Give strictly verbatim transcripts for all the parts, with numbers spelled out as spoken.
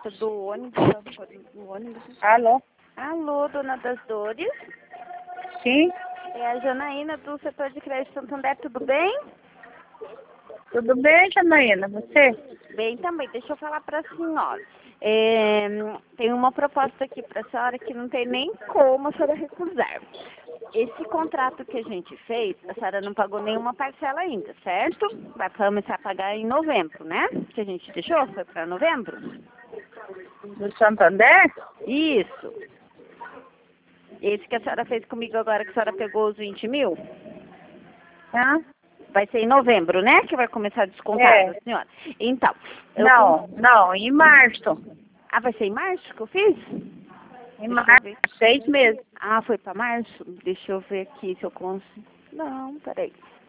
proposta do ônibus. Do ônibus. Alô? Alô, dona das Dores? Sim? É a Janaína do setor de crédito Santander, tudo bem? Tudo bem, Janaína? Você? Bem também, deixa eu falar para a senhora. É, tem uma proposta aqui para a senhora que não tem nem como a senhora recusar. Esse contrato que a gente fez, a senhora não pagou nenhuma parcela ainda, certo? Vai começar a pagar em novembro, né? Que a gente deixou, foi para novembro? Do Santander? Isso. Esse que a senhora fez comigo agora, que a senhora pegou os vinte mil? Hã? Vai ser em novembro, né? Que vai começar a descontar, É. da senhora. Então. eu Não, cons- não, em março. Ah, vai ser em março que eu fiz? Em Deixa eu março, ver. seis meses. Ah, foi para março? Deixa eu ver aqui se eu consigo. Não, peraí.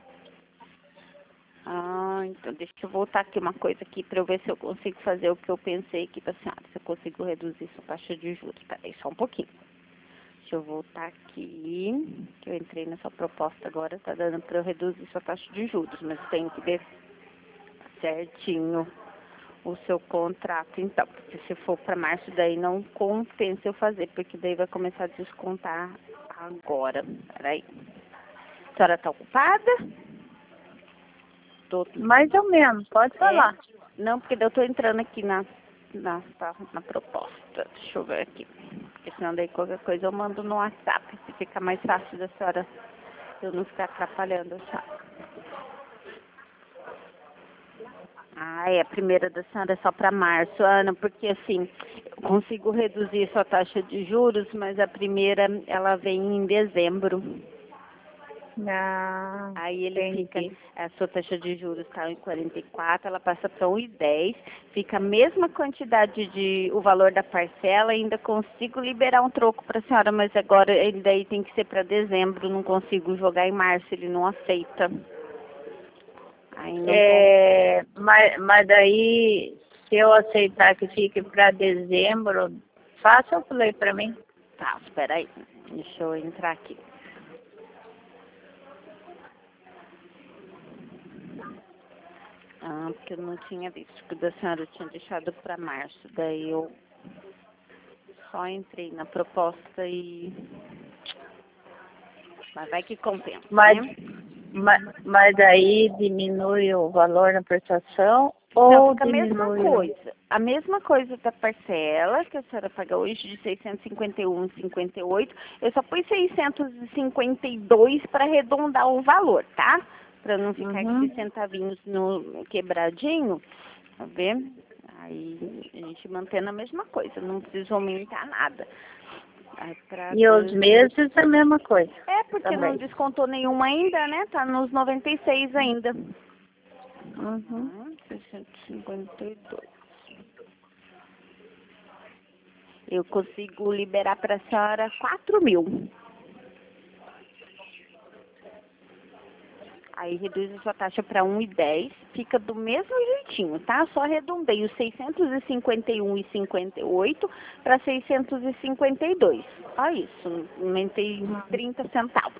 Ah, então deixa eu voltar aqui uma coisa aqui para eu ver se eu consigo fazer o que eu pensei aqui para a senhora. Se eu consigo reduzir sua taxa de juros. Peraí, só um pouquinho. Deixa eu voltar aqui, que eu entrei nessa proposta agora, tá dando para eu reduzir sua taxa de juros, mas tenho que ver certinho o seu contrato, então, porque se for para março, daí não compensa eu fazer, porque daí vai começar a descontar agora. Peraí. A senhora tá ocupada? Tô... Mais ou menos, pode falar. É? Não, porque daí eu tô entrando aqui na, na, tá, na proposta. Deixa eu ver aqui. Porque senão daí qualquer coisa eu mando no WhatsApp, se fica mais fácil da senhora eu não ficar atrapalhando a senhora. Ah, é, a primeira da senhora é só para março, Ana, porque assim, eu consigo reduzir sua taxa de juros, mas a primeira, ela vem em dezembro. Ah, Aí ele fica, entendi. a sua taxa de juros está em quarenta e quatro, ela passa para um e dez, fica a mesma quantidade de, o valor da parcela, ainda consigo liberar um troco para a senhora, mas agora ele daí tem que ser para dezembro, não consigo jogar em março, ele não aceita. Aí não É, mas, mas daí, se eu aceitar que fique para dezembro, faça o play para mim. Tá, espera aí, deixa eu entrar aqui. Ah, porque eu não tinha visto que o da senhora eu tinha deixado para março. Daí eu só entrei na proposta e... Mas vai que compensa, Mas, né? mas, mas daí diminui o valor na prestação Não, ou fica a mesma diminui o... coisa. A mesma coisa da parcela, que a senhora paga hoje de seiscentos e cinquenta e um vírgula cinquenta e oito. Eu só pus seiscentos e cinquenta e dois para arredondar o valor, tá? Para não ficar Uhum. aqui centavinhos no quebradinho. Tá vendo? Aí a gente mantendo a mesma coisa, não precisa aumentar nada. Aí pra E os dois- meses é a mesma coisa É, porque não também. descontou nenhuma ainda, né? Tá nos noventa e seis ainda. Uhum. Ah, seiscentos e cinquenta e dois. Eu consigo liberar para a senhora quatro mil. Aí reduz a sua taxa para um e dez, fica do mesmo jeitinho, tá? Só arredondei os seiscentos e cinquenta e um vírgula cinquenta e oito para seiscentos e cinquenta e dois. Só isso, aumentei trinta centavos.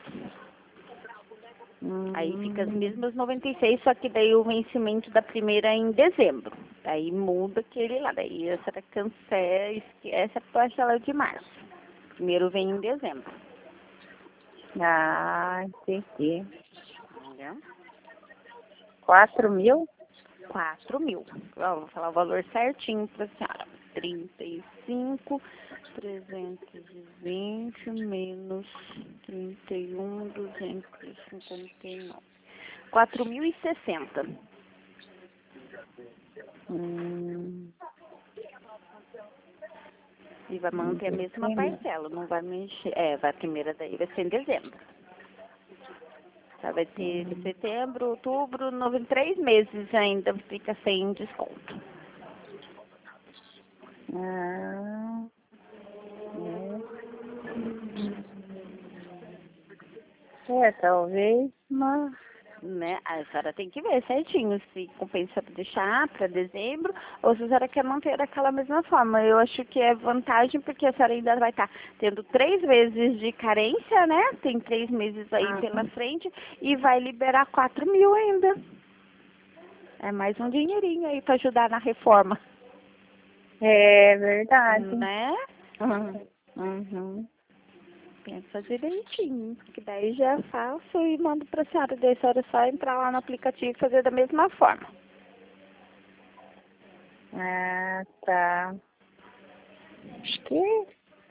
Aí fica as Hum. mesmas noventa e seis, só que daí o vencimento da primeira é em dezembro. Daí muda aquele lá, daí a senhora cancela, esquece a parcela de março. Primeiro vem em dezembro. Ah, entendi. Entendeu? Quatro mil? quatro mil. Ó, vou falar o valor certinho para a senhora. trinta e cinco, trezentos e vinte menos trinta e um, duzentos e cinquenta e nove. quatro mil e sessenta. Hum. E vai manter a mesma parcela, não vai mexer. É, vai, a primeira daí vai ser em dezembro. Tá, vai ter de setembro, outubro, nove, três meses ainda fica sem desconto. Ah, é. É, talvez, mas... Né? A senhora tem que ver certinho se compensa deixar para dezembro ou se a senhora quer manter daquela mesma forma. Eu acho que é vantagem porque a senhora ainda vai estar tendo três meses de carência, né? Tem três meses aí pela frente e vai liberar quatro mil ainda. É mais um dinheirinho aí para ajudar na reforma. É verdade. Né? Uhum. Uhum. Pensa direitinho, que daí já faço e mando pra senhora. Daí a senhora só entrar lá no aplicativo e fazer da mesma forma. Ah, tá. Acho que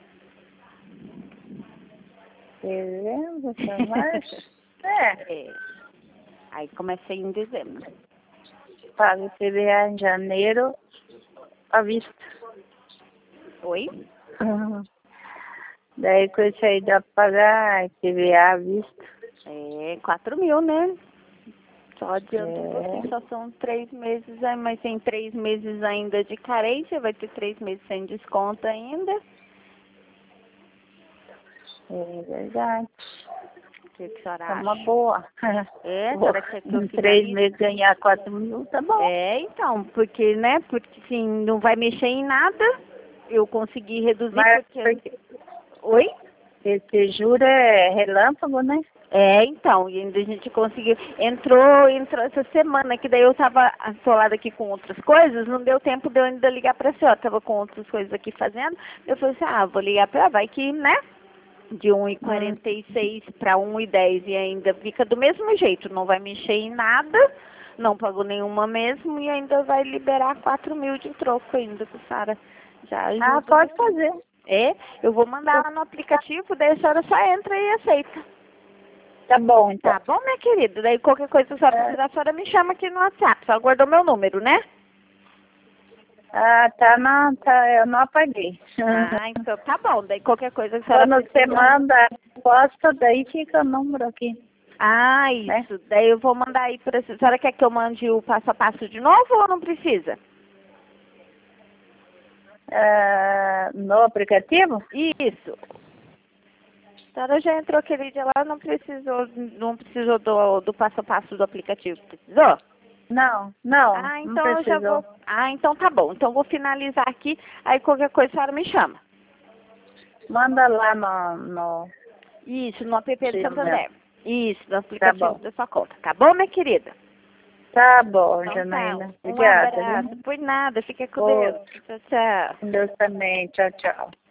dezembro, pra março. É, É. Aí comecei em dezembro. pago I P V A em janeiro à vista. Oi? Uhum. Daí com isso aí dá pra pagar I P V A à vista. É, quatro mil, né? Só adianta um É, pouquinho, só são três meses, aí, mas tem três meses ainda de carência, vai ter três meses sem desconto ainda. é verdade. O que, que a senhora É uma acha? boa. É, a Vou, senhora quer que eu em três finalize? meses ganhar quatro mil, tá bom. É, então, porque, né, porque assim, não vai mexer em nada, eu consegui reduzir Mas porque... porque Oi? esse juro é relâmpago, né? É, então, e ainda a gente conseguiu. Entrou, entrou essa semana, que daí eu tava assolada aqui com outras coisas, não deu tempo de eu ainda ligar pra senhora, tava com outras coisas aqui fazendo. Eu falei assim, ah, vou ligar pra ela, vai que, né? De um e Hum. quarenta e seis para um e dez e ainda fica do mesmo jeito, não vai mexer em nada, não pagou nenhuma mesmo e ainda vai liberar quatro mil de troco ainda, que a senhora já Ah, ajuda um pode pouquinho. fazer. É, eu vou mandar lá no aplicativo, daí a senhora só entra e aceita. Tá bom, então. Tá bom, minha querida? Daí qualquer coisa que a senhora É. precisar, a senhora me chama aqui no WhatsApp. Só guardou meu número, né? Ah, tá, não, tá, eu não apaguei. Ah, então tá bom. Daí qualquer coisa que a senhora Quando você precisar. manda a resposta, daí fica o número aqui, Ah, né? isso. Daí eu vou mandar aí pra... A senhora quer que eu mande o passo a passo de novo ou não precisa? Ah, no aplicativo? Isso. A senhora já entrou aquele dia lá, não precisou, não precisou do, do passo a passo do aplicativo. Precisou? Não, não, Ah, não então eu já precisou. vou... Ah, então tá bom. Então eu vou finalizar aqui. Aí qualquer coisa a senhora me chama. Manda lá no, no Isso, no app do seu meu. Santander. Isso, no Tá aplicativo bom. da sua conta. Tá bom, minha querida? Tá bom, Então tá. Janaína. Um Obrigada, abraço. viu? Por nada. Fica com Deus. Outro. Tchau, tchau. Deus também. Tchau, tchau.